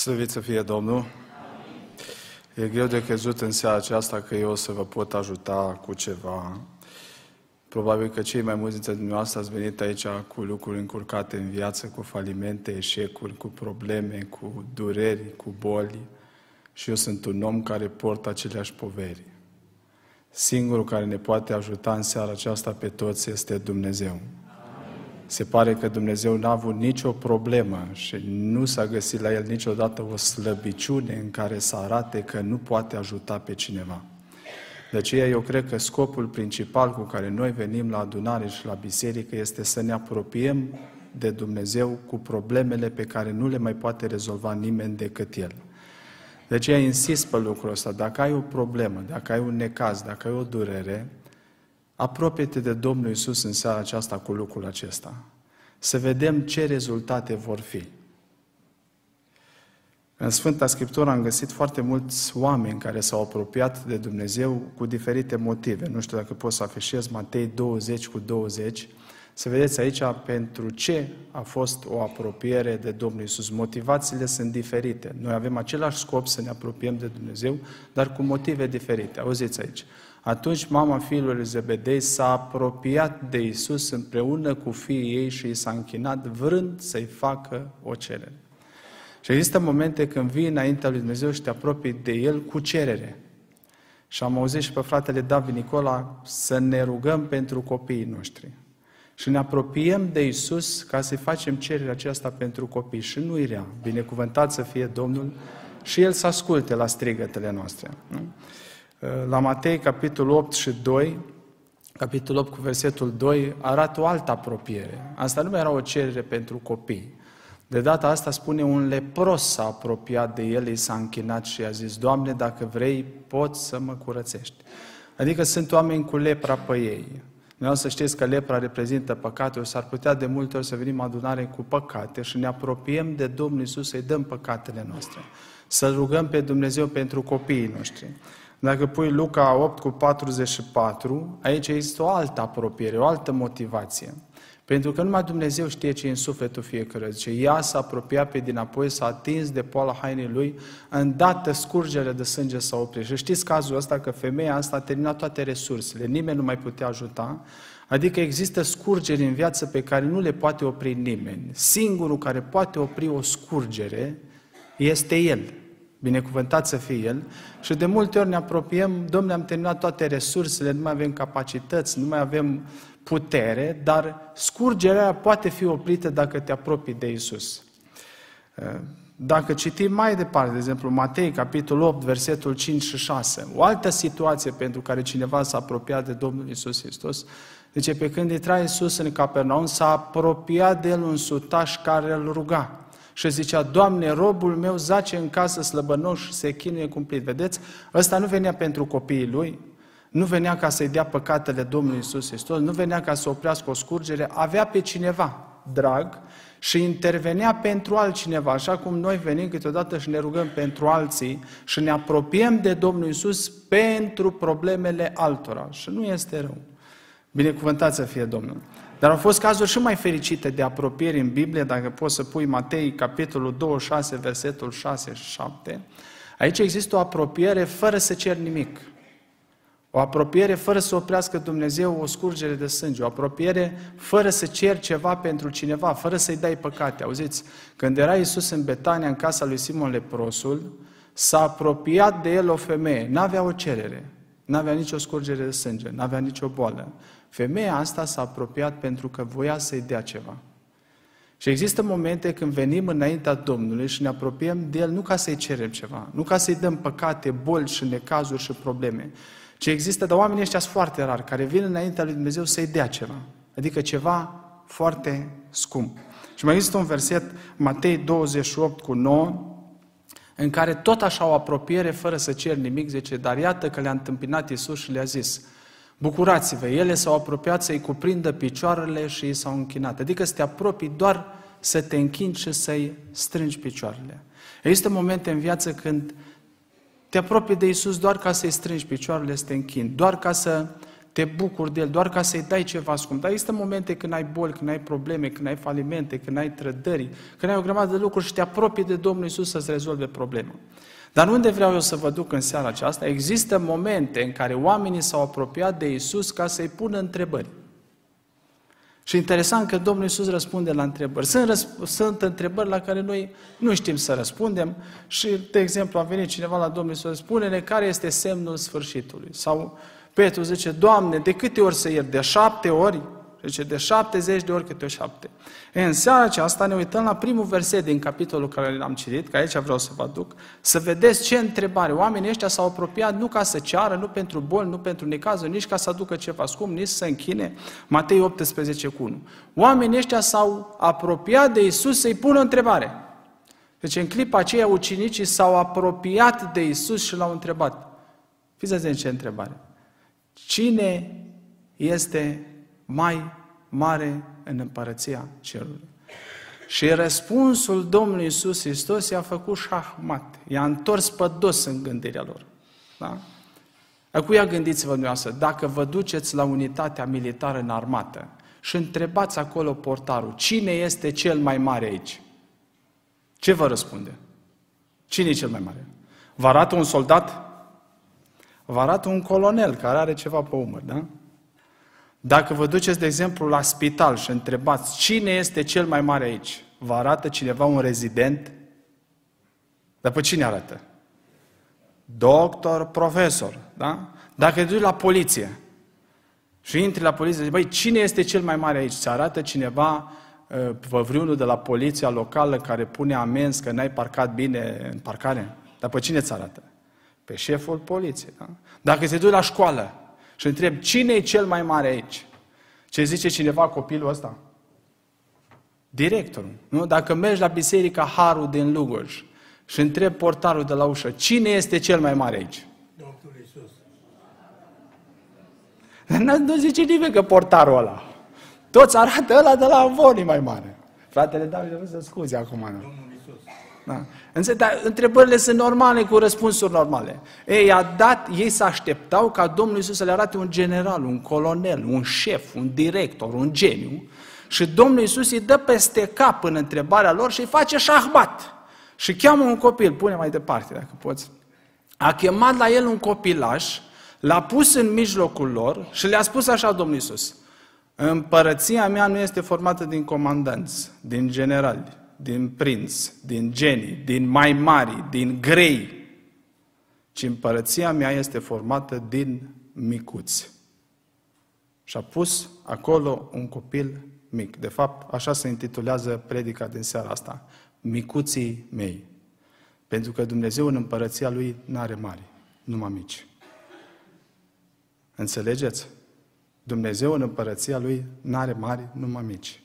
Slăvit să fie Domnul! E greu de crezut în seara aceasta că eu o să vă pot ajuta cu ceva. Probabil că cei mai mulți dintre dumneavoastră ați venit aici cu lucruri încurcate în viață, cu falimente, eșecuri, cu probleme, cu dureri, cu boli. Și eu sunt un om care port aceleași poveri. Singurul care ne poate ajuta în seara aceasta pe toți este Dumnezeu. Se pare că Dumnezeu n-a avut nicio problemă și nu s-a găsit la El niciodată o slăbiciune în care să arate că nu poate ajuta pe cineva. De aceea eu cred că scopul principal cu care noi venim la adunare și la biserică este să ne apropiem de Dumnezeu cu problemele pe care nu le mai poate rezolva nimeni decât El. De aceea insist pe lucrul ăsta. Dacă ai o problemă, dacă ai un necaz, dacă ai o durere, apropie-te de Domnul Iisus în seara aceasta cu lucrul acesta. Să vedem ce rezultate vor fi. În Sfânta Scriptură am găsit foarte mulți oameni care s-au apropiat de Dumnezeu cu diferite motive. Nu știu dacă pot să afișez Matei 20:20. Să vedeți aici pentru ce a fost o apropiere de Domnul Iisus. Motivațiile sunt diferite. Noi avem același scop să ne apropiem de Dumnezeu, dar cu motive diferite. Auziți aici. Atunci mama fiului Zebedei s-a apropiat de Iisus împreună cu fiii ei și i s-a închinat vrând să-i facă o cerere. Și există momente când vii înaintea lui Dumnezeu și te apropii de El cu cerere. Și am auzit și pe fratele David Nicola să ne rugăm pentru copiii noștri. Și ne apropiem de Iisus ca să-i facem cererea aceasta pentru copii. Și nu-i rea. Binecuvântat să fie Domnul și El să asculte la strigătele noastre. Nu? La Matei, capitolul 8 și 2, capitolul 8 cu versetul 2, arată o altă apropiere. Asta nu mai era o cerere pentru copii. De data asta spune un lepros s-a apropiat de El, i s-a închinat și a zis: Doamne, dacă vrei, poți să mă curățești. Adică sunt oameni cu lepra pe ei. Vreau să știți că lepra reprezintă păcate. S-ar putea de multe ori să venim adunare cu păcate și ne apropiem de Domnul Iisus să-i dăm păcatele noastre. Să rugăm pe Dumnezeu pentru copiii noștri. Dacă pui Luca 8:44, aici există o altă apropiere, o altă motivație. Pentru că numai Dumnezeu știe ce e în sufletul fiecăruia. Zice, ea s-a apropiat pe dinapoi, s-a atins de poala hainei lui, îndată scurgerea de sânge s-a oprit. Și știți cazul ăsta că femeia asta a terminat toate resursele, nimeni nu mai putea ajuta, adică există scurgeri în viață pe care nu le poate opri nimeni. Singurul care poate opri o scurgere este El. Binecuvântat să fie El. Și de multe ori ne apropiem, Dom'le, am terminat toate resursele, nu mai avem capacități, nu mai avem putere, dar scurgerea poate fi oprită dacă te apropii de Iisus. Dacă citim mai departe, de exemplu, Matei, capitolul 8, versetul 5 și 6, o altă situație pentru care cineva s-a apropiat de Domnul Iisus Hristos, zice, pe când intra Iisus în Capernaum, s-a apropiat de El un sutaș care îl ruga. Și zicea, Doamne, robul meu zace în casă slăbănoș și se chinuie cumplit. Vedeți? Ăsta nu venea pentru copiii lui, nu venea ca să-i dea păcatele Domnului Iisus Hristos, nu venea ca să oprească o scurgere, avea pe cineva drag și intervenea pentru altcineva, așa cum noi venim câteodată și ne rugăm pentru alții și ne apropiem de Domnul Iisus pentru problemele altora. Și nu este rău. Binecuvântat să fie Domnul. Dar au fost cazuri și mai fericite de apropiere în Biblie, dacă poți să pui Matei, capitolul 26, versetul 6 și 7. Aici există o apropiere fără să cer nimic. O apropiere fără să oprească Dumnezeu o scurgere de sânge. O apropiere fără să ceri ceva pentru cineva, fără să-i dai păcate. Auziți, când era Iisus în Betania, în casa lui Simon leprosul, s-a apropiat de el o femeie. N-avea o cerere, n-avea nicio scurgere de sânge, n-avea nicio boală. Femeia asta s-a apropiat pentru că voia să-i dea ceva. Și există momente când venim înaintea Domnului și ne apropiem de El nu ca să-i cerem ceva, nu ca să-i dăm păcate, boli și necazuri și probleme, ci există, dar oamenii ăștia sunt foarte rari, care vin înaintea lui Dumnezeu să-i dea ceva, adică ceva foarte scump. Și mai există un verset, Matei 28:9, în care tot așa o apropiere fără să cer nimic, zice, dar iată că le-a întâmpinat Iisus și le-a zis, bucurați-vă, ele s-au apropiat să-i cuprindă picioarele și i s-au închinat. Adică să te apropii doar să te închini și să-i strângi picioarele. Există momente în viață când te apropii de Iisus doar ca să-i strângi picioarele, să te închini, doar ca să te bucuri de el, doar ca să-i dai ceva scump. Dar există momente când ai boli, când ai probleme, când ai falimente, când ai trădări, când ai o grămadă de lucruri și te apropii de Domnul Iisus să-ți rezolve problema. Dar unde vreau eu să vă duc în seara aceasta? Există momente în care oamenii s-au apropiat de Iisus ca să-i pună întrebări. Și interesant că Domnul Iisus răspunde la întrebări. Sunt întrebări la care noi nu știm să răspundem și, de exemplu, a venit cineva la Domnul Iisus, spune-ne care este semnul sfârșitului. Sau Petru zice, Doamne, de câte ori să iert? De 7 ori? Zice, de 70 de ori câte o 7. În seara aceasta ne uităm la primul verset din capitolul care l-am citit, că aici vreau să vă aduc, să vedeți ce întrebare. Oamenii ăștia s-au apropiat nu ca să ceară, nu pentru boli, nu pentru necazuri, nici ca să aducă ceva scump, nici să închine. Matei 18:1. Oamenii ăștia s-au apropiat de Iisus să-i pună o întrebare. Deci în clipa aceea ucenicii s-au apropiat de Iisus și l-au întrebat. Fiți atenți ce întrebare. Cine este mai mare în împărăția cerului? Și răspunsul Domnului Iisus Hristos i-a făcut șahmat, i-a întors pe dos în gândirea lor. Da? Acuia gândiți-vă dumneavoastră, dacă vă duceți la unitatea militară în armată și întrebați acolo portarul, cine este cel mai mare aici? Ce vă răspunde? Cine e cel mai mare? Vă arată un soldat? Vă arată un colonel care are ceva pe umăr, da? Dacă vă duceți, de exemplu, la spital și întrebați cine este cel mai mare aici, vă arată cineva un rezident? Dar pe cine arată? Doctor, profesor, da? Dacă te duci la poliție și intri la poliție, zici, băi, cine este cel mai mare aici? Ți arată cineva, vreunul de la poliția locală care pune amenzi că n-ai parcat bine în parcare? Dar pe cine ți arată? Pe șeful poliției, da? Dacă te duci la școală și întrebi, cine e cel mai mare aici? Ce zice cineva copilul ăsta? Directorul. Nu? Dacă mergi la biserica Harul din Lugoj și întrebi portarul de la ușă, cine este cel mai mare aici? Domnul Iisus. Nu zice nimeni că portarul ăla. Toți arată ăla de la Avoni mai mare. Fratele David, vreau să scuze acum. Nu? Domnul Iisus. Da. Dar întrebările sunt normale, cu răspunsuri normale. Ei se așteptau ca Domnul Iisus să le arate un general, un colonel, un șef, un director, un geniu, și Domnul Iisus îi dă peste cap în întrebarea lor și îi face șahmat. Și cheamă un copil, pune mai departe dacă poți. A chemat la el un copilaș, l-a pus în mijlocul lor și le-a spus așa Domnul Iisus: împărăția mea nu este formată din comandanți, din generali, din prinți, din genii, din mai mari, din grei, ci împărăția mea este formată din micuți. Și a pus acolo un copil mic. De fapt, așa se intitulează predica din seara asta: micuții mei. Pentru că Dumnezeu în împărăția Lui n-are mari, numai mici. Înțelegeți? Dumnezeu în împărăția Lui n-are mari, numai mici.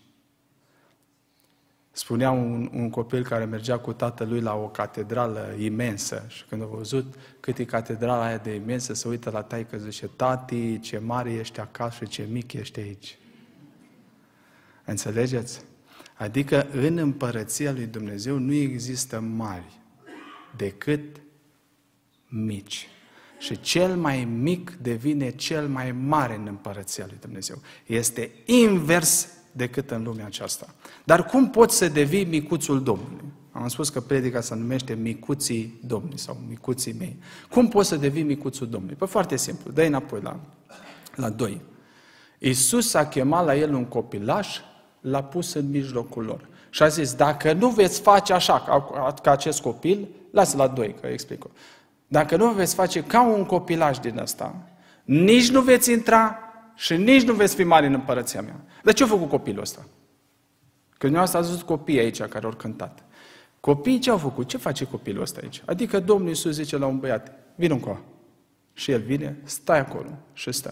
Spunea un copil care mergea cu tatălui la o catedrală imensă și când a văzut cât e catedrala aia de imensă, se uită la taică, zice: tati, ce mare ești acasă și ce mic ești aici. Înțelegeți? Adică în împărăția lui Dumnezeu nu există mari decât mici. Și cel mai mic devine cel mai mare în împărăția lui Dumnezeu. Este invers decât în lumea aceasta. Dar cum poți să devii micuțul Domnului? Am spus că predica se numește Micuții Domnului sau Micuții mei. Cum poți să devii micuțul Domnului? Păi foarte simplu, dă-i înapoi la 2. Iisus a chemat la el un copilaș, l-a pus în mijlocul lor. Și a zis: dacă nu veți face așa ca acest copil, lasă la 2, că explic. Dacă nu veți face ca un copilaș din ăsta, nici nu veți intra și nici nu veți fi mari în împărăția mea. Dar ce a făcut copilul ăsta? Că dumneavoastră ați văzut copiii aici care au cântat. Copiii ce au făcut? Ce face copilul ăsta aici? Adică Domnul Iisus zice la un băiat: vină încoa. Și el vine, stai acolo și stă.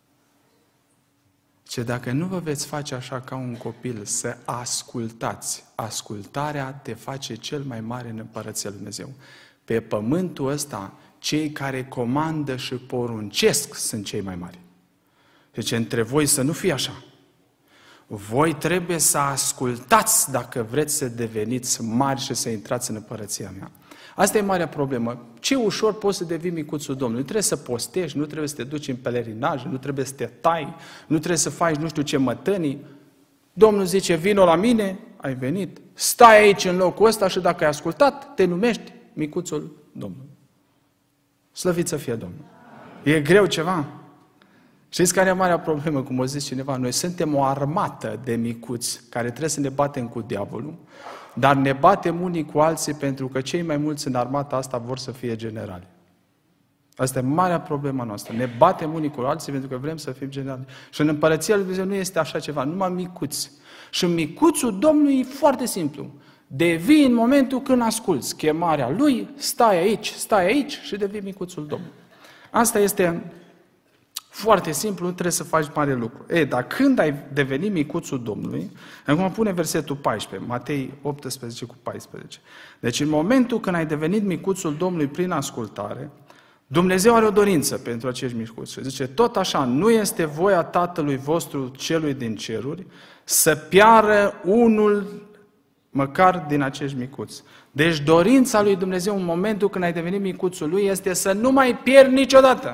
Ce dacă nu vă veți face așa ca un copil, să ascultați, ascultarea te face cel mai mare în împărăția lui Dumnezeu. Pe pământul ăsta, cei care comandă și poruncesc sunt cei mai mari. Deci între voi să nu fie așa. voi trebuie să ascultați dacă vreți să deveniți mari și să intrați în împărăția mea. Asta e marea problemă. Ce ușor poți să devii micuțul Domnului. Nu trebuie să postești, nu trebuie să te duci în pelerinaj, nu trebuie să te tai, nu trebuie să faci nu știu ce mătănii. Domnul zice, vino la mine, ai venit, stai aici în locul ăsta și dacă ai ascultat, te numești micuțul Domnului. Slăvit să fie Domnul. E greu ceva? Știți care e marea problemă, cum o zis cineva? Noi suntem o armată de micuți care trebuie să ne batem cu diavolul, dar ne batem unii cu alții pentru că cei mai mulți în armata asta vor să fie generali. Asta e marea problemă noastră. Ne batem unii cu alții pentru că vrem să fim generali. Și în Împărăția Lui Dumnezeu nu este așa ceva, numai micuți. Și micuțul Domnului e foarte simplu. Devii în momentul când asculți chemarea Lui, stai aici și devii micuțul Domnului. Asta este foarte simplu, nu trebuie să faci mare lucru. Dar când ai devenit micuțul Domnului, acum pune versetul 14, Matei 18 cu 14. Deci în momentul când ai devenit micuțul Domnului prin ascultare, Dumnezeu are o dorință pentru acești micuți. Și zice, tot așa, nu este voia Tatălui vostru celui din ceruri să piară unul măcar din acești micuți. Deci dorința lui Dumnezeu în momentul când ai devenit micuțul Lui este să nu mai pierzi niciodată.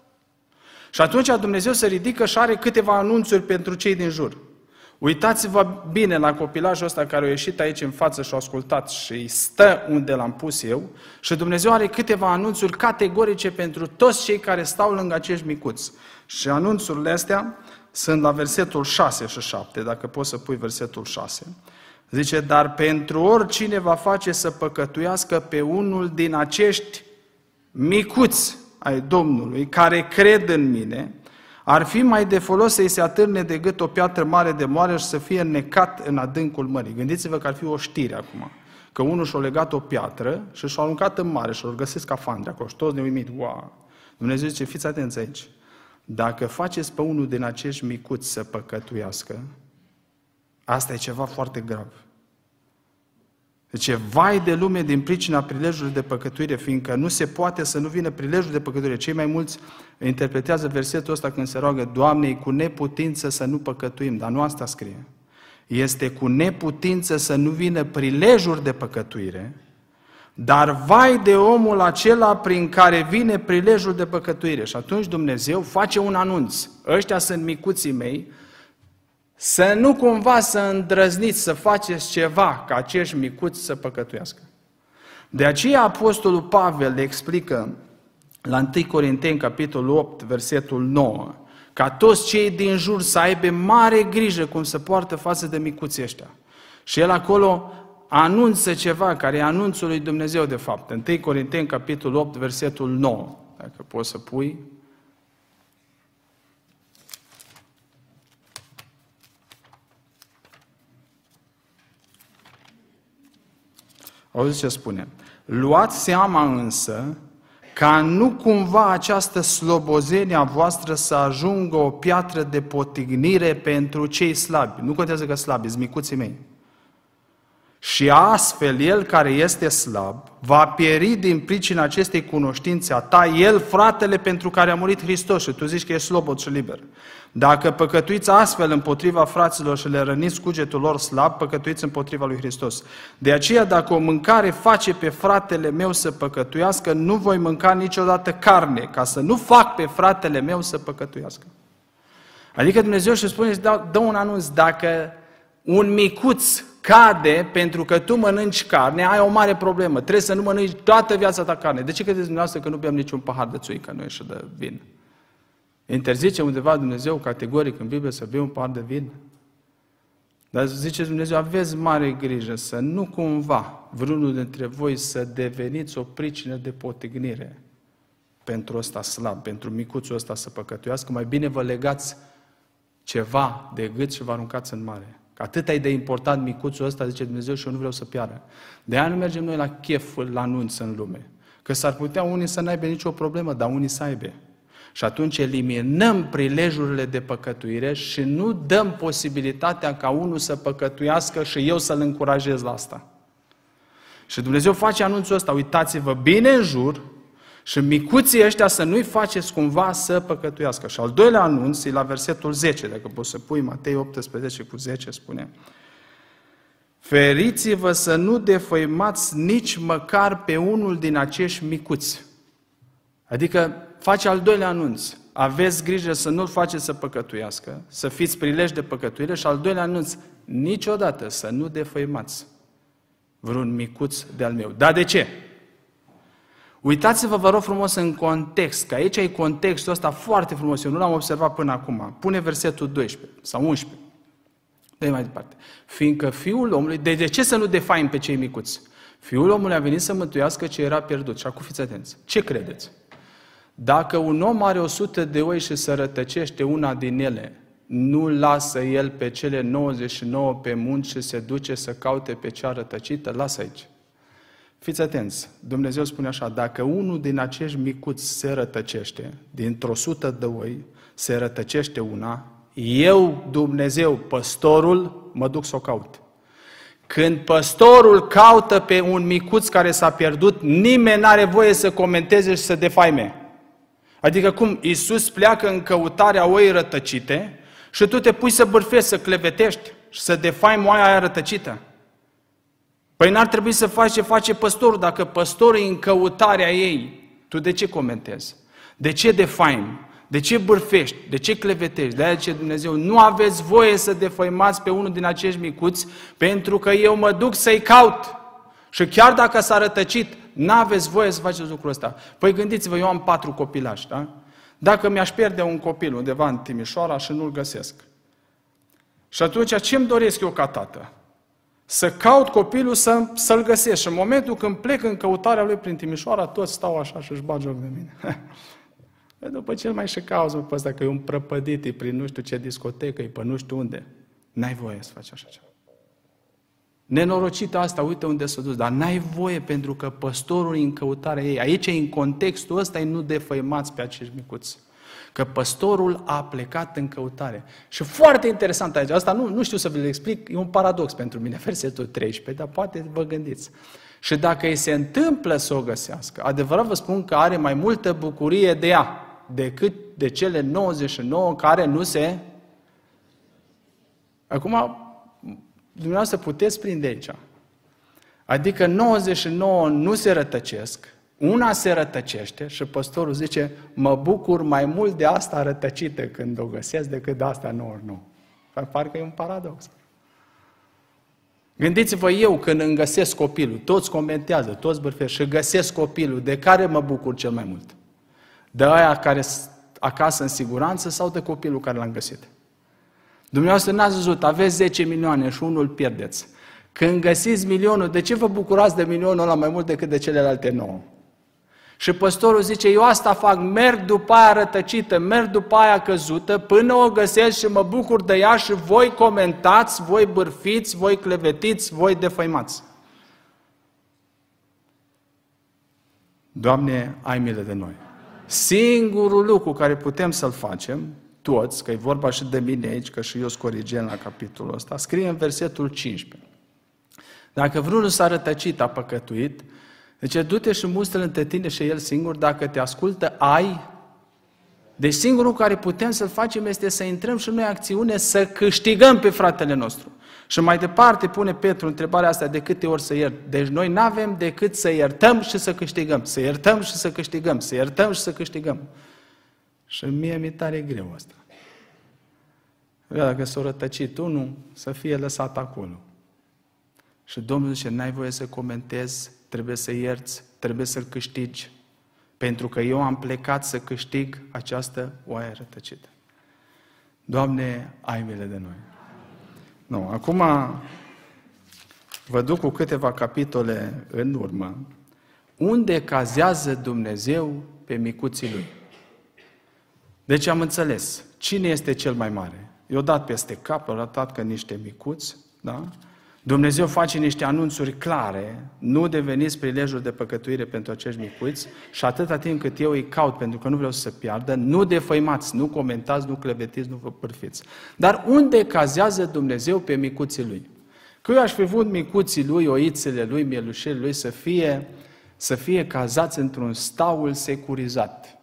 Și atunci Dumnezeu se ridică și are câteva anunțuri pentru cei din jur. Uitați-vă bine la copilajul ăsta care a ieșit aici în față și a ascultat și stă unde l-am pus eu și Dumnezeu are câteva anunțuri categorice pentru toți cei care stau lângă acești micuți. Și anunțurile astea sunt la versetul 6 și 7, dacă poți să pui versetul 6. Zice, dar pentru oricine va face să păcătuiască pe unul din acești micuți ai Domnului, care cred în mine, ar fi mai de folos să-i se atârne de gât o piatră mare de moară și să fie înnecat în adâncul mării. Gândiți-vă că ar fi o știre acum, că unul și-a legat o piatră și și-a aruncat în mare și-a găsit scafandre acolo și toți ne uimit. Wow! Dumnezeu zice, fiți atenți aici, dacă faceți pe unul din acești micuți să păcătuiască, asta e ceva foarte grav. Deci, vai de lume din pricina prilejului de păcătuire, fiindcă nu se poate să nu vină prilejul de păcătuire. Cei mai mulți interpretează versetul ăsta când se roagă, Doamne, e cu neputință să nu păcătuim, dar nu asta scrie. Este cu neputință să nu vină prilejuri de păcătuire, dar vai de omul acela prin care vine prilejul de păcătuire. Și atunci Dumnezeu face un anunț. Ăștia sunt micuții mei, să nu cumva să îndrăzniți să faceți ceva ca acești micuți să păcătuiască. De aceea Apostolul Pavel le explică la 1 Corinteni, capitolul 8, versetul 9, ca toți cei din jur să aibă mare grijă cum se poartă față de micuții ăștia. Și el acolo anunță ceva, care e anunțul lui Dumnezeu de fapt. 1 Corinteni, capitolul 8, versetul 9, dacă poți să pui. Auziți ce spune? Luați seama însă ca nu cumva această slobozenie a voastră să ajungă o piatră de potignire pentru cei slabi. Nu contează că slabi, sunt micuții mei. Și astfel, el care este slab, va pieri din pricina acestei cunoștințe a ta, el, fratele pentru care a murit Hristos, și tu zici că ești slobod și liber. Dacă păcătuiți astfel împotriva fraților și le răniți cugetul lor slab, păcătuiți împotriva lui Hristos. De aceea, dacă o mâncare face pe fratele meu să păcătuiască, nu voi mânca niciodată carne, ca să nu fac pe fratele meu să păcătuiască. Adică Dumnezeu și spune, dă un anunț, dacă un micuț cade pentru că tu mănânci carne, ai o mare problemă. Trebuie să nu mănânci toată viața ta carne. De ce credeți dumneavoastră că nu bem niciun pahar de țuică noi și de vin? Interzice undeva Dumnezeu categoric în Biblie să bei un pahar de vin? Dar zice Dumnezeu, aveți mare grijă să nu cumva vreunul dintre voi să deveniți o pricină de potignire pentru ăsta slab, pentru micuțul ăsta să păcătuiască. Mai bine vă legați ceva de gât și vă aruncați în mare. Că atât e de important micuțul ăsta, zice Dumnezeu, și eu nu vreau să piară. De aia nu mergem noi la chef, la anunț în lume. Că s-ar putea unii să n-aibă nicio problemă, dar unii să aibă. Și atunci eliminăm prilejurile de păcătuire și nu dăm posibilitatea ca unul să păcătuiască și eu să-l încurajez la asta. Și Dumnezeu face anunțul ăsta, uitați-vă bine în jur Și micuții ăștia să nu-i faceți cumva să păcătuiască. Și al doilea anunț e la versetul 10, dacă poți să pui Matei 18:10, spune: feriți-vă să nu defăimați nici măcar pe unul din acești micuți. Adică face al doilea anunț. Aveți grijă să nu-l faceți să păcătuiască, să fiți prilej de păcătuire. Și al doilea anunț, niciodată să nu defăimați vreun micuț de-al meu. Dar de ce? Uitați-vă, vă rog frumos, în context, că aici e contextul ăsta foarte frumos, eu nu l-am observat până acum. Pune versetul 12 sau 11. Dă-i mai departe. Fiindcă Fiul omului, de ce să nu defaim pe cei micuți? Fiul omului a venit să mântuiască ce era pierdut. Și acum fiți atenți. Ce credeți? Dacă un om are 100 de oi și se rătăcește una din ele, nu lasă el pe cele 99 pe munți și se duce să caute pe cea rătăcită? Lasă aici. Fiți atenți, Dumnezeu spune așa: dacă unul din acești micuți se rătăcește, dintr-o 100 de oi se rătăcește una, eu, Dumnezeu, păstorul, mă duc să o caut. Când păstorul caută pe un micuț care s-a pierdut, nimeni n-are voie să comenteze și să defaime. Adică cum? Iisus pleacă în căutarea oii rătăcite și tu te pui să bârfești, să clevetești și să defaimi oaia aia rătăcită. Păi n-ar trebui să faci ce face păstorul. Dacă păstorul e în căutarea ei, tu de ce comentezi? De ce defaimi? De ce bârfești? De ce clevetești? De-aia zice Dumnezeu: nu aveți voie să defăimați pe unul din acești micuți, pentru că eu mă duc să-i caut. Și chiar dacă s-a rătăcit, n-aveți voie să faceți lucrul ăsta. Păi gândiți-vă, eu am 4 copilași, da? Dacă mi-aș pierde un copil undeva în Timișoara și nu-l găsesc. Și atunci ce-mi doresc eu ca tată? Să caut copilul, să-l găsesc. Și în momentul când plec în căutarea lui prin Timișoara, toți stau așa și își bat joc de mine. După ce îl mai și cauți pe ăsta, că e un prăpădit, e prin nu știu ce discotecă, e pe nu știu unde. N-ai voie să faci așa ceva. Nenorocită asta, uite unde s-a dus, dar n-ai voie pentru că păstorul e în căutarea ei. Aici, în contextul ăsta, nu defăimați pe acești micuți. Că păstorul a plecat în căutare. Și foarte interesant aici, asta nu știu să vă le explic, e un paradox pentru mine, versetul 13, dar poate vă gândiți. Și dacă îi se întâmplă să o găsească, adevărat vă spun că are mai multă bucurie de ea decât de cele 99 care nu se... Acum, dumneavoastră puteți prinde aici. Adică 99 nu se rătăcesc, una se rătăcește și păstorul zice: mă bucur mai mult de asta rătăcită când o găsesc decât de asta 99. Parcă e un paradox. Gândiți-vă, eu când îmi găsesc copilul, toți comentează, toți bârfesc și găsesc copilul, de care mă bucur cel mai mult? De aia care acasă în siguranță sau de copilul care l-am găsit? Dumneavoastră n-ați văzut, aveți 10 milioane și unul îl pierdeți. Când găsiți milionul, de ce vă bucurați de milionul ăla mai mult decât de celelalte 9? Și păstorul zice: eu asta fac, merg după aia rătăcită, merg după aia căzută, până o găsesc și mă bucur de ea și voi comentați, voi bârfiți, voi clevetiți, voi defăimați. Doamne, ai milă de noi. Singurul lucru care putem să-l facem, toți, că e vorba și de mine aici, că și eu sunt corigent la capitolul ăsta, scrie în versetul 15. Dacă vreunul s-a rătăcit, a păcătuit, deci du-te și mustră-l între tine și el singur, dacă te ascultă, ai. Deci singurul care putem să-l facem este să intrăm și noi în acțiune, să câștigăm pe fratele nostru. Și mai departe pune Petru întrebarea asta: de câte ori să iert? Deci noi n-avem decât să iertăm și să câștigăm, să iertăm și să câștigăm, să iertăm și să câștigăm. Și mie mi-e tare greu asta. Dacă s-a rătăcit unul, să fie lăsat acolo. Și Domnul zice: n-ai voie să comentezi, trebuie să ierți, trebuie să-l câștigi, pentru că eu am plecat să câștig această oaie rătăcită. Doamne, ai milă de noi. Nu, acum vă duc cu câteva capitole în urmă, unde cazează Dumnezeu pe micuții Lui. Deci am înțeles cine este cel mai mare. I-a dat peste cap, i-a dat că niște micuți, da? Dumnezeu face niște anunțuri clare: nu deveniți prilejul de păcătuire pentru acești micuți și atâta timp cât eu îi caut, pentru că nu vreau să se piardă, nu defăimați, nu comentați, nu clevetiți, nu vă pârfiți. Dar unde cazează Dumnezeu pe micuții Lui? Că eu aș fi vrut micuții Lui, oițele Lui, mielușele Lui să fie să fie cazați într-un staul securizat,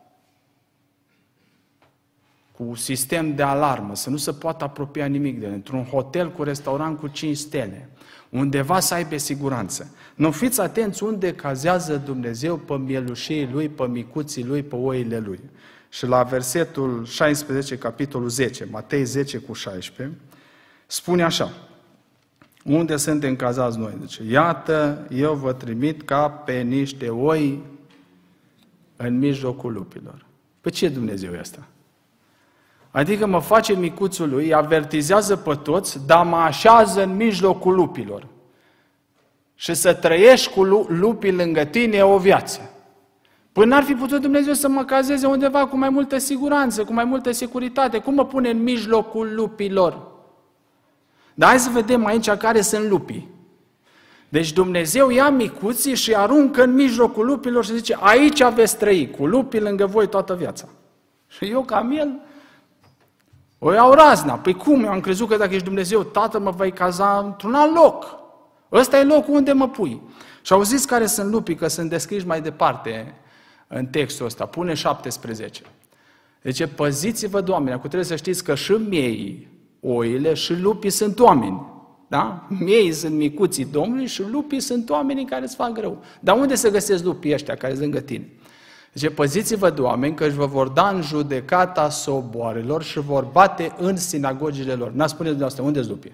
cu sistem de alarmă, să nu se poată apropia nimic de el, într-un hotel cu restaurant cu 5 stele, undeva să aibă siguranță. Nu fiți atenți unde cazează Dumnezeu pe mielușii Lui, pe micuții Lui, pe oile Lui. Și la versetul 16, capitolul 10, Matei 10 cu 16, spune așa: unde suntem cazați noi? Zice, iată, eu vă trimit ca pe niște oi în mijlocul lupilor. Păi ce Dumnezeu e ăsta? Adică mă face micuțul Lui, avertizează pe toți, dar mă așează în mijlocul lupilor. Și să trăiești cu lupii lângă tine e o viață. Păi n-ar fi putut Dumnezeu să mă cazeze undeva cu mai multă siguranță, cu mai multă securitate. Cum mă pune în mijlocul lupilor? Dar hai să vedem aici care sunt lupii. Deci Dumnezeu ia micuții și aruncă în mijlocul lupilor și zice, aici veți trăi, cu lupii lângă voi toată viața. Și eu, ca el, o iau razna. Păi cum? Eu am crezut că dacă ești Dumnezeu, Tată, mă vei caza într-un alt loc. Ăsta e locul unde mă pui. Și auziți care sunt lupii, că sunt descriși mai departe în textul ăsta. Pune 17. Deci, păziți-vă de oameni. Acum trebuie să știți că și miei, oile și lupii sunt oameni. Da? Miei sunt micuții Domnului și lupii sunt oamenii care îți fac rău. Dar unde să găsesc lupii ăștia care sunt lângă tine? Deci, păziți-vă de oameni că își vă vor da în judecata soboarelor și vor bate în sinagogile lor. N-a spune dumneavoastră, unde-s lupii?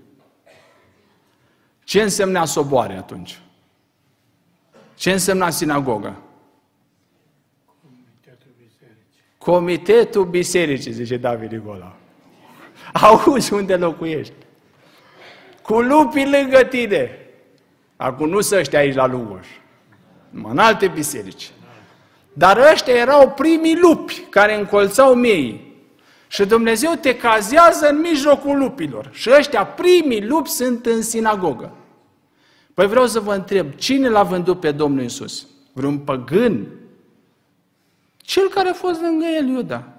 Ce însemna soboare atunci? Ce însemna sinagogă? Comitetul bisericii, zice David Nicola. Auzi unde locuiești? Cu lupii lângă tine. Acum nu să ăștia aici la Lugoș, numai în alte biserici. Dar ăștia erau primii lupi care încolțau miei. Și Dumnezeu te cazează în mijlocul lupilor. Și ăștia primii lupi sunt în sinagogă. Păi vreau să vă întreb, cine l-a vândut pe Domnul Iisus? Vreun păgân? Cel care a fost lângă el, Iuda.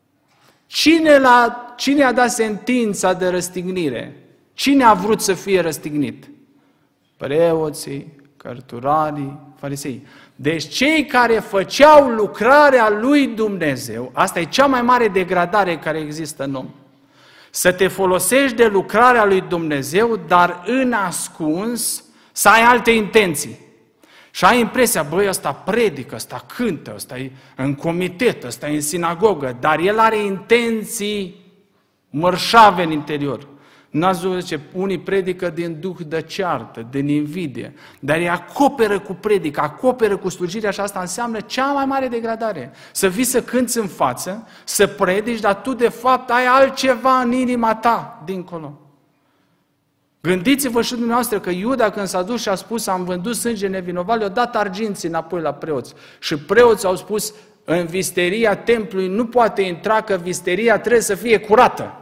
Cine a dat sentința de răstignire? Cine a vrut să fie răstignit? Preoții, cărturarii, farisei. Deci cei care făceau lucrarea lui Dumnezeu, asta e cea mai mare degradare care există în om. Să te folosești de lucrarea lui Dumnezeu, dar în ascuns să ai alte intenții. Și ai impresia, băi, ăsta predică, ăsta cântă, ăsta e în comitet, ăsta e în sinagogă, dar el are intenții mărșave în interior. N-ați văzut, zice, unii predică din duh de ceartă, din invidie, dar îi acoperă cu predică, acoperă cu slujirea și asta înseamnă cea mai mare degradare. Să vii să cânți în față, să predici, dar tu de fapt ai altceva în inima ta dincolo. Gândiți-vă și dumneavoastră că Iuda, când s-a dus și a spus am vândut sânge nevinovat, le-a dat arginții înapoi la preoți. Și preoții au spus în visteria templului nu poate intra, că visteria trebuie să fie curată.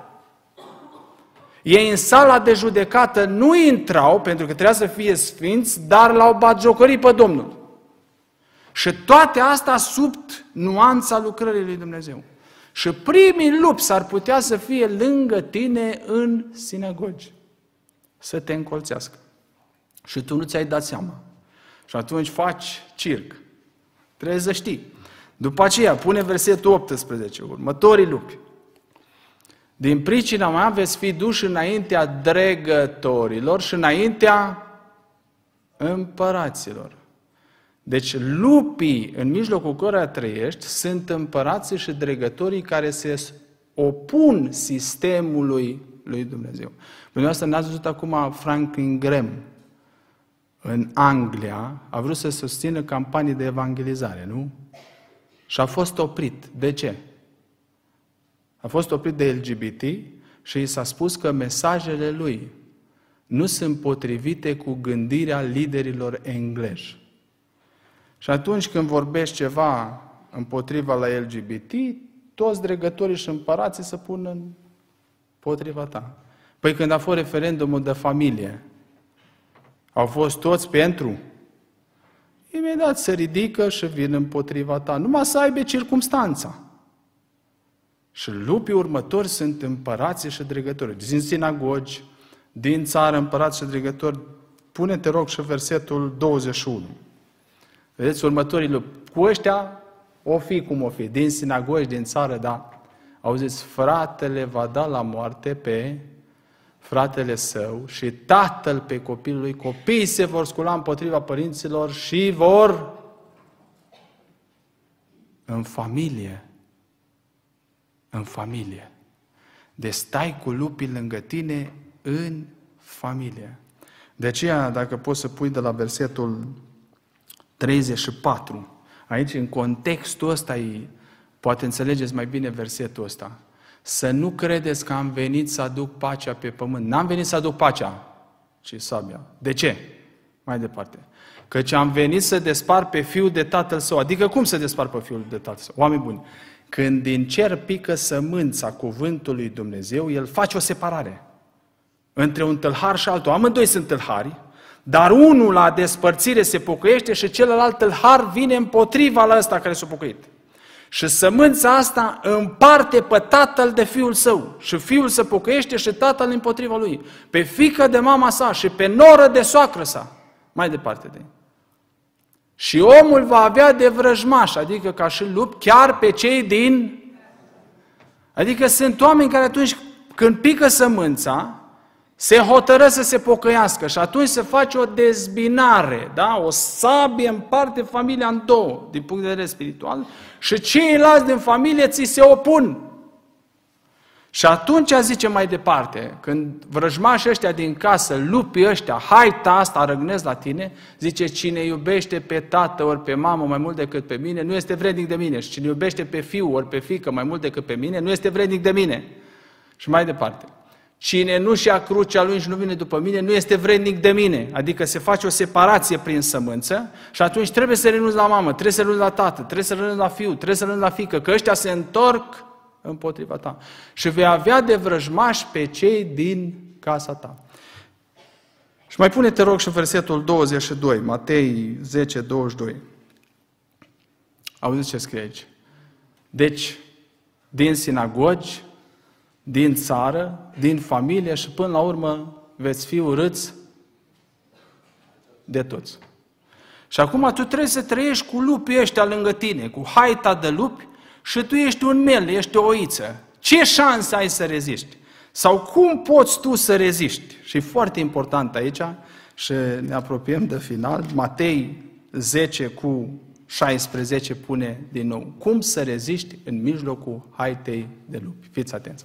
Ei în sala de judecată nu intrau pentru că trebuia să fie sfinți, dar l-au batjocorit pe Domnul. Și toate astea sub nuanța lucrării lui Dumnezeu. Și primii lupi s-ar putea să fie lângă tine în sinagogi. Să te încolțească. Și tu nu ți-ai dat seama. Și atunci faci circ. Trebuie să știi. După aceea, pune versetul 18, următorii lupi. Din pricina mea veți fi duși înaintea dregătorilor și înaintea împăraților. Deci lupii în mijlocul cărora trăiești sunt împărații și dregătorii care se opun sistemului lui Dumnezeu. Dumneavoastră n-ați văzut acum Franklin Graham în Anglia, a vrut să susțină campanii de evangelizare, nu? Și a fost oprit. De ce? A fost oprit de LGBT și i s-a spus că mesajele lui nu sunt potrivite cu gândirea liderilor englezi. Și atunci când vorbești ceva împotriva la LGBT, toți dregătorii și împărații se pun împotriva ta. Păi când a fost referendumul de familie, au fost toți pentru? Imediat se ridică și vin împotriva ta. Numai să aibă circumstanța. Și lupii următori sunt împărații și dregători. Din sinagogi, din țară, împărați și dregători. Pune-te, rog, și versetul 21. Vedeți, următorii lupi. Cu ăștia o fi cum o fi, din sinagogi, din țară, da. Auziți, fratele va da la moarte pe fratele său și tatăl pe copilul lui. Copiii se vor scula împotriva părinților și vor în familie. În familie. Deci stai cu lupii lângă tine în familie. De aceea, dacă poți să pui de la versetul 34, aici, în contextul ăsta, poate înțelegeți mai bine versetul ăsta. Să nu credeți că am venit să aduc pacea pe pământ. N-am venit să aduc pacea, ci sabia. De ce? Mai departe. Căci am venit să despar pe fiul de tatăl său. Adică cum să despar pe fiul de tatăl său? Oameni buni, când din cer pică sămânța cuvântului Dumnezeu, el face o separare între un tâlhar și altul. Amândoi sunt tâlhari, dar unul la despărțire se pocăiește și celălalt tâlhar vine împotriva la ăsta care s-a pocăit. Și sămânța asta împarte pe tatăl de fiul său. Și fiul se pocăiește și tatăl împotriva lui. Pe fiică de mama sa și pe noră de soacră sa. Mai departe de ei. Și omul va avea de vrăjmaș, adică ca și lup, chiar pe cei din... Adică sunt oameni care atunci când pică sămânța, se hotără să se pocăiască și atunci se face o dezbinare, da? O sabie împarte familia în două, din punct de vedere spiritual, și ceilalți din familie ți se opun. Și atunci zice mai departe, când vrăjmașii ăștia din casă, lupii ăștia, haita asta răgnesc la tine, zice, cine iubește pe tată ori pe mamă mai mult decât pe mine, nu este vrednic de mine. Și cine iubește pe fiu ori pe fiică mai mult decât pe mine, nu este vrednic de mine. Și mai departe. Cine nu-și ia crucea lui și nu vine după mine, nu este vrednic de mine. Adică se face o separație prin sămânță și atunci trebuie să renunți la mamă, trebuie să renunți la tată, trebuie să renunți la fiu, trebuie să renunți la fiică, că ăștia se întorc împotriva ta. Și vei avea de vrăjmași pe cei din casa ta. Și mai pune, te rog, și versetul 22, Matei 10, 22. Auziți ce scrie aici? Deci, din sinagogi, din țară, din familie și până la urmă veți fi urâți de toți. Și acum tu trebuie să trăiești cu lupii ăștia lângă tine, cu haita de lupi, și tu ești un mel, ești o oiță. Ce șanse ai să reziști? Sau cum poți tu să reziști? Și e foarte important aici, și ne apropiem de final, Matei 10 cu 16 pune din nou. Cum să reziști în mijlocul haitei de lupi? Fiți atenți!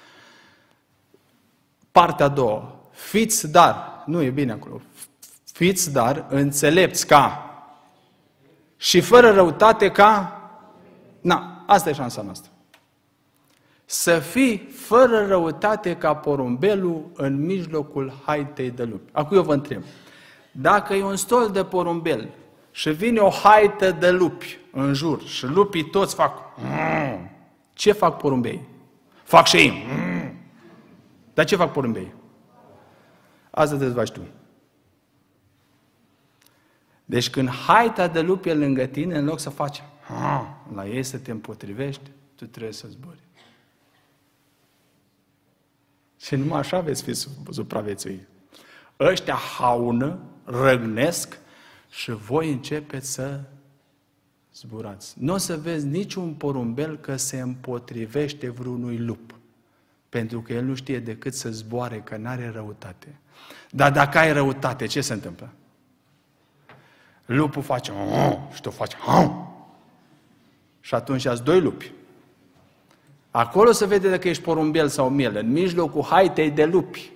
Partea a doua. Fiți dar, nu e bine acolo, fiți dar înțelepți ca și fără răutate ca... Na, asta e șansa noastră. Să fii fără răutate ca porumbelul în mijlocul haitei de lupi. Acum eu vă întreb, dacă e un stol de porumbel și vine o haită de lupi în jur și lupii toți fac... Ce fac porumbei? Fac și ei. Dar ce fac porumbei? Asta te dezbați tu. Deci când haita de lupi e lângă tine, în loc să faci la ei să te împotrivești, tu trebuie să zbori. Și numai așa veți fi supraviețui. Ăștia haună, răgnesc și voi începeți să zburați. Nu o să vezi niciun porumbel că se împotrivește vreunui lup. Pentru că el nu știe decât să zboare, că n-are răutate. Dar dacă ai răutate, ce se întâmplă? Lupul face și tu faci și atunci ați doi lupi. Acolo se vede dacă ești porumbel sau miel, în mijlocul haitei de lupi.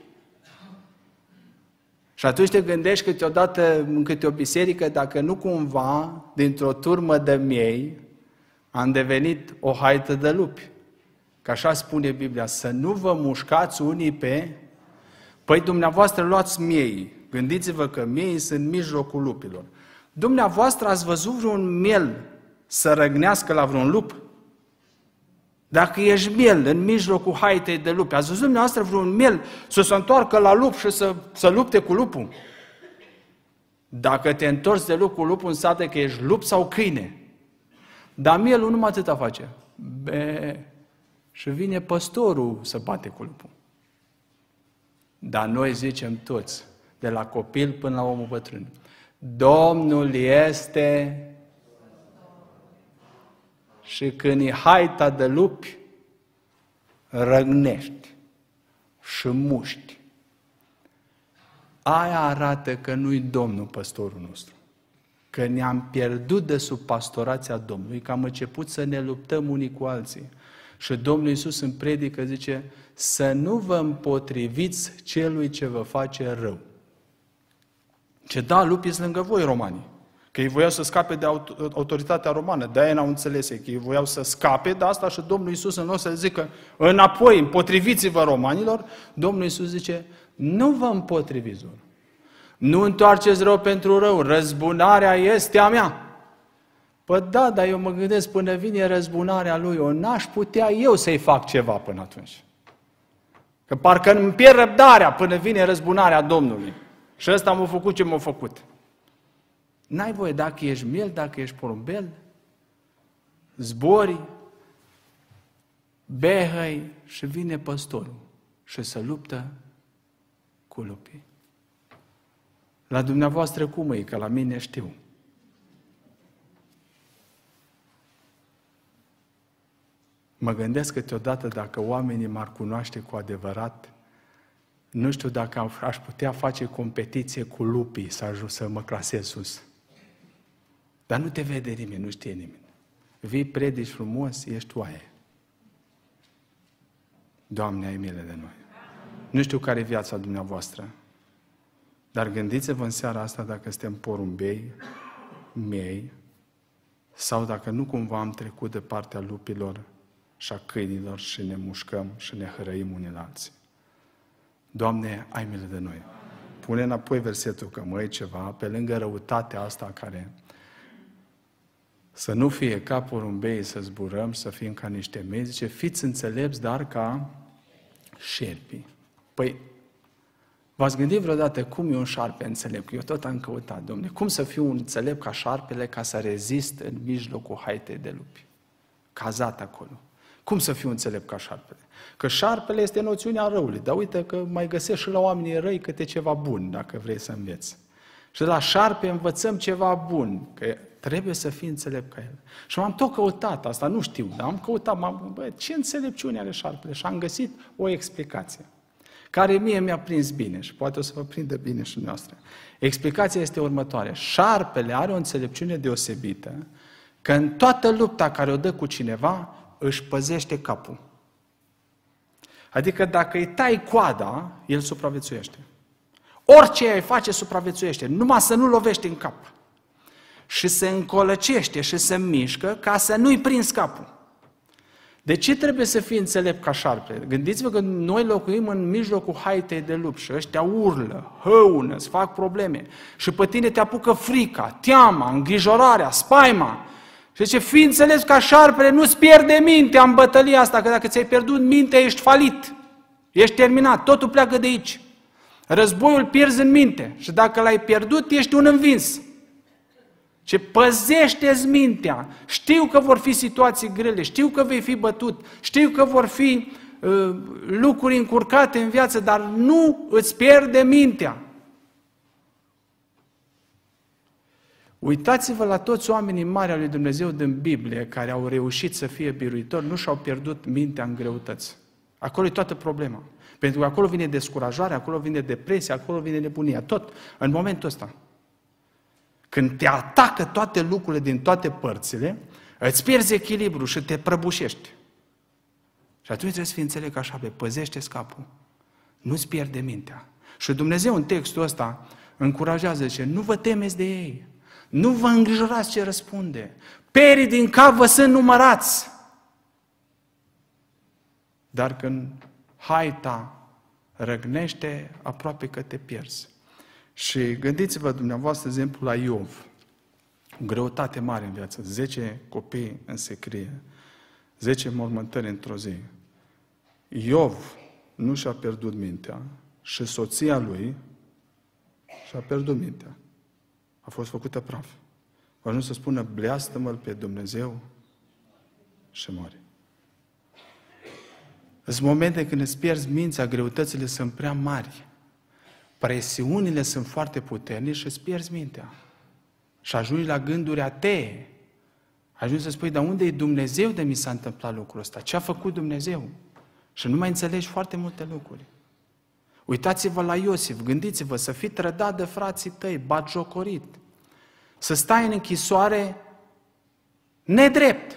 Și atunci te gândești câteodată în câte o biserică, dacă nu cumva, dintr-o turmă de miei, am devenit o haită de lupi. Că așa spune Biblia, să nu vă mușcați unii pe... Păi dumneavoastră luați miei. Gândiți-vă că miei sunt în mijlocul lupilor. Dumneavoastră ați văzut vreun miel să răgnească la vreun lup? Dacă ești miel în mijlocul haitei de lupi, ați văzut dumneavoastră vreun miel să se întoarcă la lup și să lupte cu lupul? Dacă te întorci de lup cu lupul, înseamnă că ești lup sau câine. Dar mielul numai atâta face. Și vine păstorul să bate cu lupul. Dar noi zicem toți, de la copil până la omul bătrân, Domnul este și când e haita de lupi, răgnești și muști. Aia arată că nu-i Domnul păstorul nostru. Că ne-am pierdut de sub pastorația Domnului, că am început să ne luptăm unii cu alții. Și Domnul Iisus în predică zice, să nu vă împotriviți celui ce vă face rău. Ce da, lupii sunt lângă voi, romanii. Că ei voiau să scape de autoritatea romană, de-aia n-au înțeles ei, că ei voiau să scape de asta și Domnul Iisus în loc să zică înapoi, împotriviți-vă romanilor, Domnul Iisus zice, nu vă împotriviți lor. Nu întoarceți rău pentru rău, răzbunarea este a mea. Păi da, dar eu mă gândesc, până vine răzbunarea lui, o n-aș putea eu să-i fac ceva până atunci. Că parcă îmi pierd răbdarea până vine răzbunarea Domnului. Și ăsta m-a făcut ce m-a făcut. N-ai voie, dacă ești miel, dacă ești porumbel, zbori, behăi și vine păstorul și se luptă cu lupii. La dumneavoastră cum e? Că la mine știu. Mă gândesc câteodată dacă oamenii m-ar cunoaște cu adevărat, nu știu dacă aș putea face competiție cu lupii să ajung să mă clasez sus. Dar nu te vede nimeni, nu știe nimeni. Vii, predici frumos, ești oaie. Doamne, ai milă de noi. Nu știu care e viața dumneavoastră, dar gândiți-vă în seara asta dacă suntem porumbei, miei, sau dacă nu cumva am trecut de partea lupilor și a câinilor și ne mușcăm și ne hărăim unii la alții. Doamne, ai milă de noi. Pune înapoi versetul, că mă e ceva, pe lângă răutatea asta care să nu fie ca porumbei să zburăm, să fim ca niște mei, zice, fiți înțelepți, dar ca șerpii. Păi, v-ați gândit vreodată cum e un șarpe înțelept? Eu tot am căutat, Dom'le, cum să fiu un înțelept ca șarpele ca să rezist în mijlocul haitei de lupi? Cazat acolo. Cum să fiu înțelept ca șarpele? Că șarpele este noțiunea răului, dar uite că mai găsești și la oamenii răi câte ceva bun, dacă vrei să înveți. Și de la șarpe învățăm ceva bun, că trebuie să fii înțelept ca el. Și m-am tot căutat asta, nu știu, dar am căutat, ce înțelepciune are șarpele? Și am găsit o explicație, care mie mi-a prins bine și poate o să vă prindă bine și noastră. Explicația este următoare. Șarpele are o înțelepciune deosebită, că în toată lupta care o dă cu cineva, își păzește capul. Adică dacă îi tai coada, el supraviețuiește. Orice îi face, supraviețuiește, numai să nu lovește în cap. Și se încolăcește și se mișcă ca să nu-i prins capul. De ce trebuie să fii înțelept ca șarpe? Gândiți-vă că noi locuim în mijlocul haitei de lupi și ăștia urlă, hăună, îți fac probleme. Și pe tine te apucă frica, teama, îngrijorarea, spaima. Și zice, fii înțeles ca șarpele, nu-ți pierde mintea în bătălia asta, că dacă ți-ai pierdut mintea, ești falit. Ești terminat, totul pleacă de aici. Războiul pierzi în minte și dacă l-ai pierdut, ești un învins. Ce păzește-ți mintea. Știu că vor fi situații grele, știu că vei fi bătut, știu că vor fi lucruri încurcate în viață, dar nu îți pierde mintea. Uitați-vă la toți oamenii mari al lui Dumnezeu din Biblie care au reușit să fie biruitori, nu și-au pierdut mintea în greutăți. Acolo e toată problema. Pentru că acolo vine descurajarea, acolo vine depresia, acolo vine nebunia, tot în momentul ăsta. Când te atacă toate lucrurile din toate părțile, îți pierzi echilibru și te prăbușești. Și atunci trebuie să fii înțeleg așa, păzește-ți capul, nu-ți pierde mintea. Și Dumnezeu în textul ăsta încurajează, zice, nu vă temeți de ei, nu vă îngrijorați ce răspunde, perii din cap vă sunt numărați. Dar când haita răgnește, aproape că te pierzi. Și gândiți-vă dumneavoastră, de exemplu, la Iov. O greutate mare în viață. 10 copii în secrie. 10 mormântări într-o zi. Iov nu și-a pierdut mintea și soția lui și-a pierdut mintea. A fost făcută praf. A ajuns să spună, bleastă-mă pe Dumnezeu și mori. Sunt momente când îți pierzi mintea, greutățile sunt prea mari. Presiunile sunt foarte puternice și îți pierzi mintea. Și ajungi la gânduri atee. Ajungi să spui, dar unde e Dumnezeu de mi s-a întâmplat lucrul ăsta? Ce a făcut Dumnezeu? Și nu mai înțelegi foarte multe lucruri. Uitați-vă la Iosif, gândiți-vă, să fii trădat de frații tăi, batjocorit, să stai în închisoare nedrept,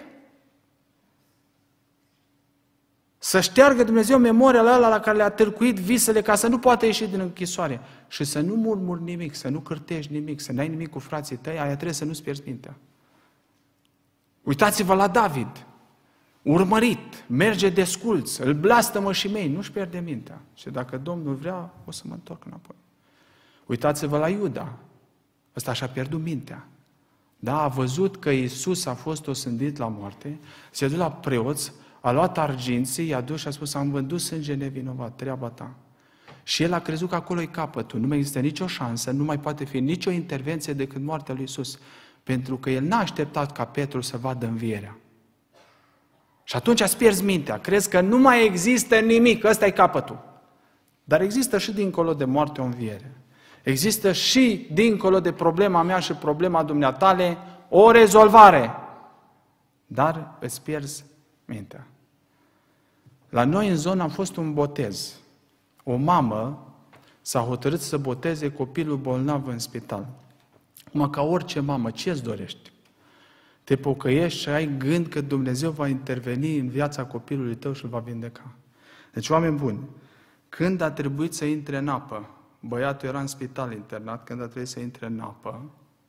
să șteargă Dumnezeu memoria la care le-a târcuit visele ca să nu poată ieși din închisoare și să nu murmuri nimic, să nu cârtești nimic, să n-ai nimic cu frații tăi, aia trebuie să nu-ți pierzi mintea. Uitați-vă la David, urmărit, merge desculț, îl blastămă și mei, nu-și pierde mintea. Și dacă Domnul vrea, o să mă întorc înapoi. Uitați-vă la Iuda, ăsta și-a pierdut mintea. Da, a văzut că Iisus a fost osândit la moarte, s-a dus la preoți, a luat arginții, i-a dus și a spus, am vândut sânge nevinovat, treaba ta. Și el a crezut că acolo e capătul, nu mai există nicio șansă, nu mai poate fi nicio intervenție decât moartea lui Iisus. Pentru că el n-a așteptat ca Petru să vadă învierea. Și atunci îți pierzi mintea, crezi că nu mai există nimic, ăsta e capătul. Dar există și dincolo de moarte o înviere. Există și dincolo de problema mea și problema dumneatale o rezolvare. Dar îți pierzi mintea. La noi în zonă a fost un botez. O mamă s-a hotărât să boteze copilul bolnav în spital. Acum, ca orice mamă, ce îți dorești? Te pocăiești și ai gând că Dumnezeu va interveni în viața copilului tău și îl va vindeca. Deci, oameni buni, când a trebuit să intre în apă, băiatul era în spital internat, când a trebuit să intre în apă,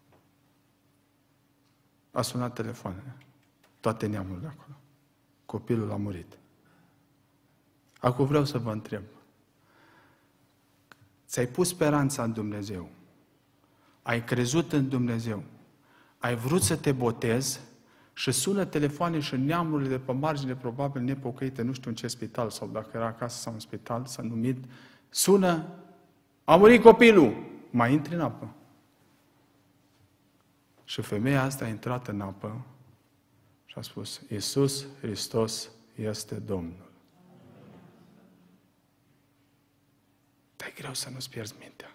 a sunat telefoanele. Toate neamul de acolo. Copilul a murit. Acum vreau să vă întreb. Ți-ai pus speranța în Dumnezeu. Ai crezut în Dumnezeu. Ai vrut să te botezi și sună telefoane și neamurile de pe margine, probabil nepocăite, nu știu în ce spital, sau dacă era acasă sau în spital, s-a numit, sună, a murit copilul, mai intri în apă. Și femeia asta a intrat în apă și a spus, Iisus Hristos este Domnul. Dar e greu să nu-ți pierzi mintea.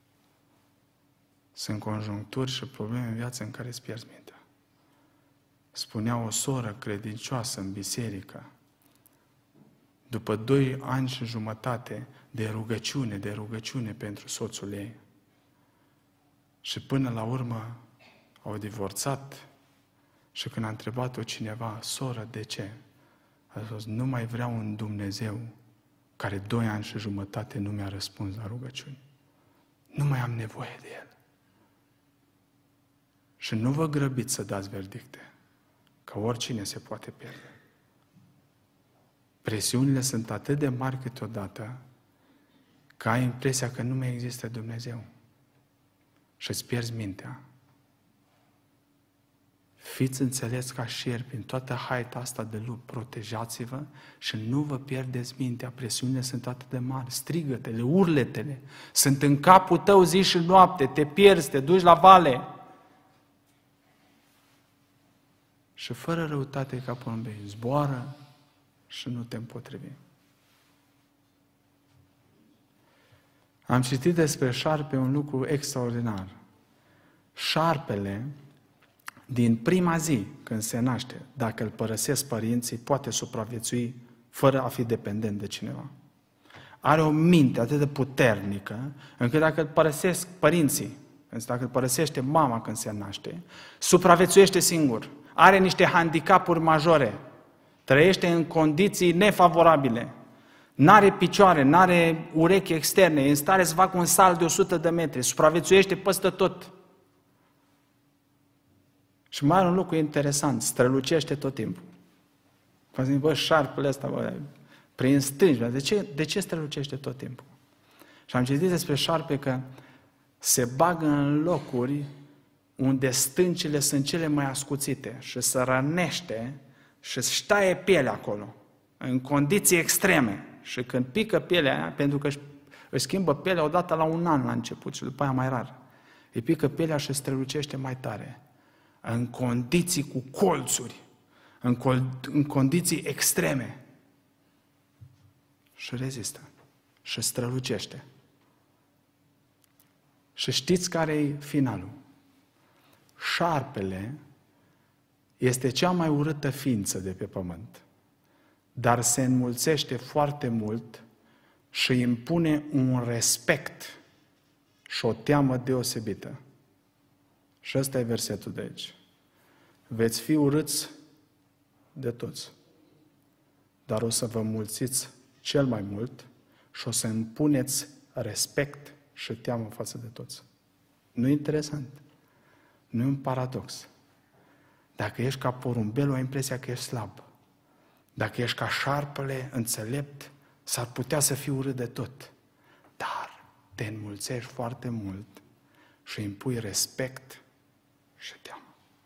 Sunt conjuncturi și probleme în viață în care îți pierzi mintea. Spunea o soră credincioasă în biserică, după 2 ani și jumătate de rugăciune pentru soțul ei. Și până la urmă au divorțat și când a întrebat-o cineva, soră, de ce? A spus, nu mai vreau un Dumnezeu care 2 ani și jumătate nu mi-a răspuns la rugăciuni. Nu mai am nevoie de El. Și nu vă grăbiți să dați verdicte, că oricine se poate pierde. Presiunile sunt atât de mari câteodată că ai impresia că nu mai există Dumnezeu și îți pierzi mintea. Fiți înțeles ca șerpi în toată haita asta de lup, protejați-vă și nu vă pierdeți mintea. Presiunile sunt atât de mari, strigătele, urletele, sunt în capul tău zi și noapte, te pierzi, te duci la vale. Și fără răutate ca porumbei, zboară și nu te împotrivi. Am citit despre șarpe un lucru extraordinar. Șarpele, din prima zi când se naște, dacă îl părăsesc părinții, poate supraviețui fără a fi dependent de cineva. Are o minte atât de puternică, încât dacă îl părăsesc părinții, dacă îl părăsește mama când se naște, supraviețuiește singur. Are niște handicapuri majore. Trăiește în condiții nefavorabile. N-are picioare, n-are urechi externe, e în stare să facă un salt de 100 de metri, supraviețuiește peste tot. Și mai are un lucru interesant, strălucește tot timpul. Vă zic, bă, șarpele ăsta, bă, prin stânci, de ce strălucește tot timpul? Și am citit despre șarpe că se bagă în locuri unde stâncile sunt cele mai ascuțite și se rănește și își taie pielea acolo, în condiții extreme. Și când pică pielea aia, pentru că își schimbă pielea odată la 1 an la început și după aia mai rar, îi pică pielea și strălucește mai tare. În condiții cu colțuri, în condiții extreme. Și rezistă. Și strălucește. Și știți care e finalul? Șarpele Este cea mai urâtă ființă de pe pământ, dar se înmulțește foarte mult și îi impune un respect și o teamă deosebită. Și ăsta e versetul de aici. Veți fi urâți de toți, dar o să vă mulțiți cel mai mult și o să impuneți respect și teamă față de toți. Nu e interesant? Nu e un paradox? Dacă ești ca porumbelul, ai impresia că ești slab. Dacă ești ca șarpele înțelept, s-ar putea să fii urât de tot. Dar te înmulțești foarte mult și impui respect și teamă.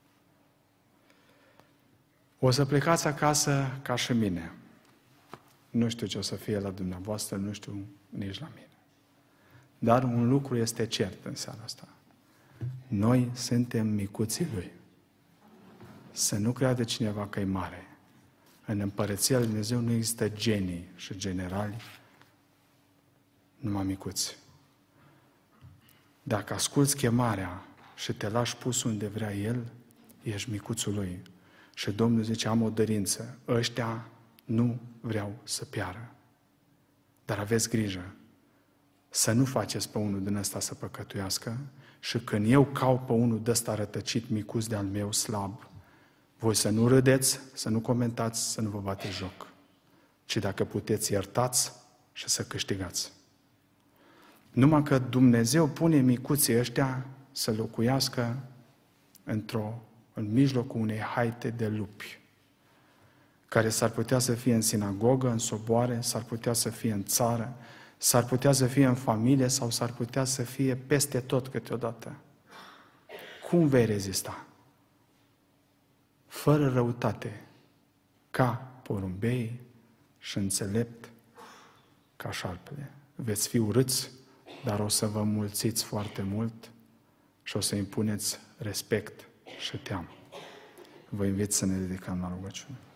O să plecați acasă ca și mine. Nu știu ce o să fie la dumneavoastră, nu știu nici la mine. Dar un lucru este cert în seara asta. Noi suntem micuții Lui. Să nu creadă cineva că e mare. În Împărăția Lui Dumnezeu nu există genii și generali, numai micuți. Dacă asculți chemarea și te lași pus unde vrea El, ești micuțul Lui. Și Domnul zice, am o dorință, ăștia nu vreau să piară. Dar aveți grijă să nu faceți pe unul din ăsta să păcătuiască și când eu caut pe unul de ăsta rătăcit, micuț de-al meu, slab, voi să nu râdeți, să nu comentați, să nu vă bateți joc, ci dacă puteți iertați și să câștigați. Numai că Dumnezeu pune micuții ăștia să locuiască în mijlocul unei haite de lupi, care s-ar putea să fie în sinagogă, în soboare, s-ar putea să fie în țară, s-ar putea să fie în familie sau s-ar putea să fie peste tot câteodată. Cum vei rezista? Fără răutate, ca porumbei și înțelept ca șarpele. Veți fi urâți, dar o să vă mulțiți foarte mult și o să impuneți respect și teamă. Vă invit să ne dedicăm la rugăciune.